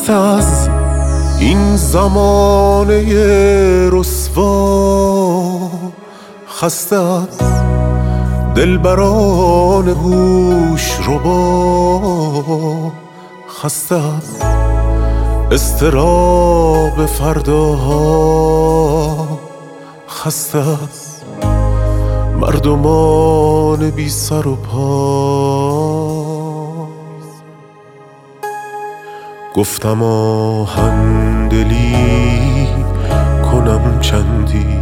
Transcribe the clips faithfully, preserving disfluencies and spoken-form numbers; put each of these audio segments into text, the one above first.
خسته از این زمانه رسوا، خسته از دلبران هوش ربا، خسته از اضطراب فرداها، خسته از مردمان بی سر و پا. گفتم آهن دلی کنم چندی،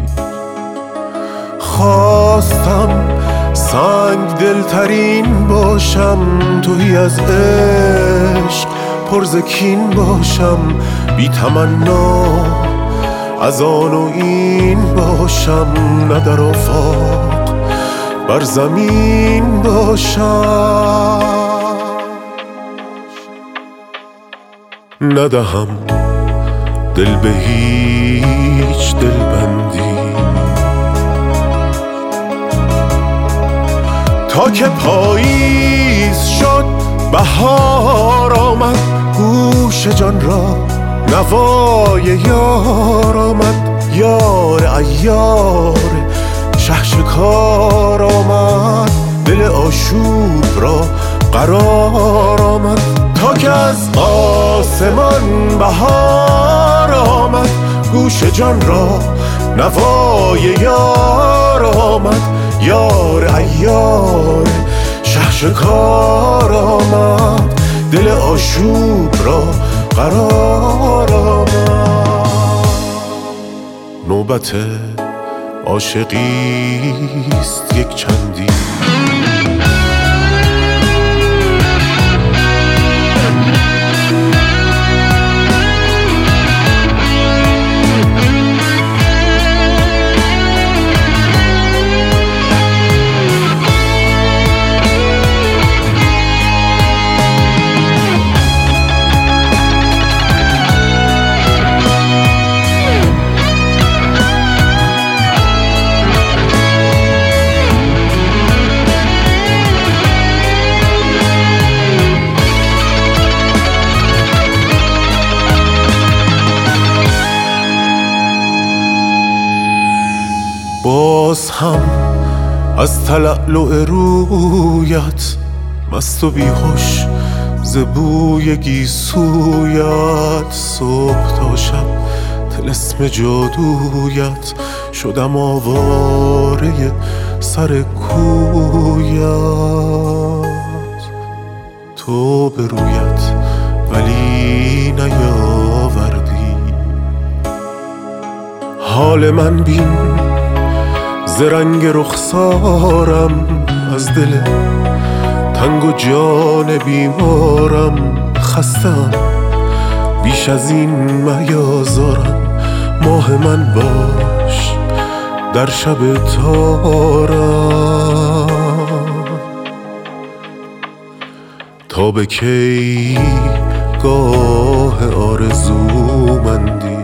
خواستم سنگ دلترین باشم، تویی از عشق پرز کین باشم، بی تمنا از آن و این باشم، نه در آفاق بر زمین باشم. ندهم دل به هیچ دلبندی، تا که پاییز شد بهار آمد، گوش جان را نوای یار آمد، یار عیار شهشکار آمد، دل آشوب را قرار آمد، تا که از آسمان بهار آمد، گوش جان را نوای یار آمد، یار عیار شهشکار آمد، دل آشوب را قرار آمد. نوبت عاشقیست یک چندی، باز هم از تلألؤ رویت مست و بیهوش ز بوی گیسویت، صبح تا شب طلسم جادویت، شدم آواره سر کویت. تو به رویت ولی نیاوردی، حال من بین ز رنگ رخسارم، از دل تنگ و جان بیمارم، خستم بیش از این میازارم، ماه من باش در شب تارم، تا به کی گاه آرزومندی.